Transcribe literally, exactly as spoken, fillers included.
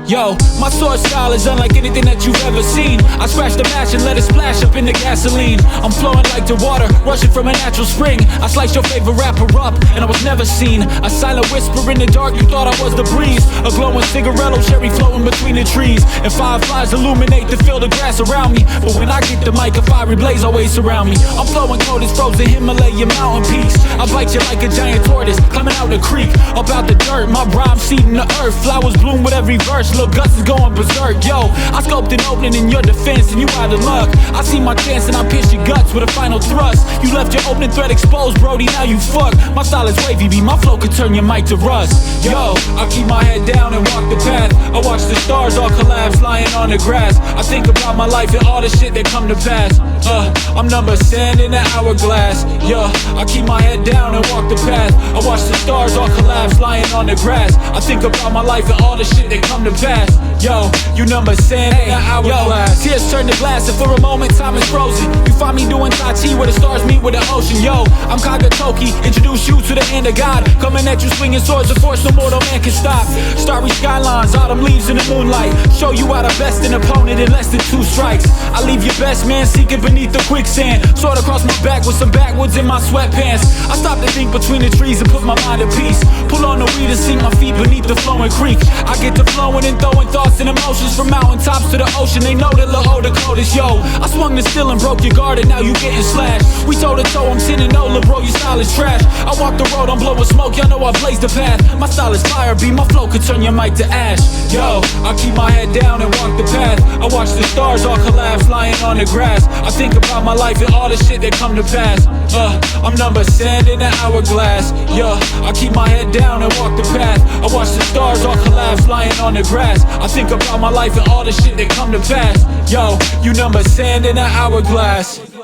Yo, my sword style is unlike anything that you've ever seen. I scratch the match and let it splash up in the gasoline. I'm flowing like the water, rushing from a natural spring. I slice your favorite rapper up, and I was never seen. A silent whisper in the dark, you thought I was the breeze. A glowing cigaretto, cherry floating between the trees. And fireflies illuminate to fill the grass around me. But when I get the mic, a fiery blaze always surround me. I'm flowing cold as frozen Himalayan mountain peaks. I bite you like a giant tortoise, climbing out the creek. About the dirt, my rhyme seeding the earth. Flowers bloom with every verse, Lil Gus is going berserk. Yo, I scoped an opening in your defense and you out of luck. I see my chance and I pierce your guts with a final thrust. You left your opening thread exposed, Brody, now you fuck. My style is wavy, B, my flow could turn your mic to rust. Yo, I keep my head down and walk the path. I watch the stars all collapse, lying on the grass. I think about my life and all the shit that come to pass. Uh, I'm number sand in the hourglass. Yeah, I keep my head down and walk the path. I watch the stars all collapse, lying on the grass. I think about my life and all the shit that come to pass. Yo, you number sand in the hourglass. Yo, tears turn to glass and for a moment time is frozen. You find me doing Tai Chi where the stars meet with the ocean. Yo, I'm Kagatoki, introduce you to the hand of God. Coming at you swinging swords of force, no mortal man can stop. Starry skylines, autumn leaves in the moonlight. Show you how to best an opponent in less than two strikes. I leave your best man seeking beneath the quicksand. Sword across my back with some backwoods in my sweatpants. I stop to think between the trees and put my mind at peace. Pull on the weed and sink my feet beneath the flowing creek. I get to flowing and throwing thoughts and emotions from mountaintops to the ocean. They know that Lil Oda Code is yo. I swung the steel and broke your guard and now you getting slashed. We toe to toe, I'm ten and oh, lil' bro, your style is trash. I walk the road, I'm blowing smoke, y'all know I blaze the path. My style is fire, B, my flow could turn your mic to ash. Yo, I keep my head down and walk the path. I watch the stars all collapse, lying on the grass. I think about my life and all the shit that come to pass. Uh, I'm number sand in the hourglass. Yeah, I keep my head down and walk the path. I watch the stars all collapse, lying on the grass. I think about my life and all the shit that come to pass. Yo, you number sand in the hourglass.